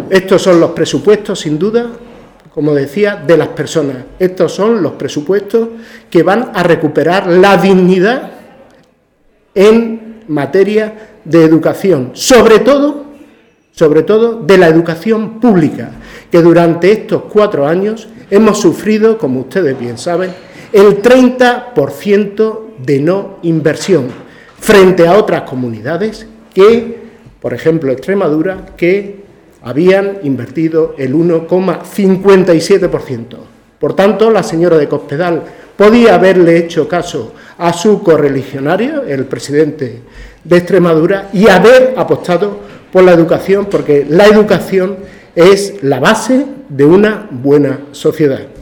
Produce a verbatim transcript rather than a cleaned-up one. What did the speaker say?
estos son los presupuestos, sin duda, como decía, de las personas. Estos son los presupuestos que van a recuperar la dignidad en materia de educación, sobre todo, sobre todo de la educación pública, que durante estos cuatro años hemos sufrido, como ustedes bien saben, el treinta por ciento de no inversión, frente a otras comunidades que, por ejemplo, Extremadura, que habían invertido el uno coma cincuenta y siete por ciento. Por tanto, la señora de Cospedal podía haberle hecho caso a su correligionario, el presidente de Extremadura, y haber apostado por la educación, porque la educación es la base de una buena sociedad.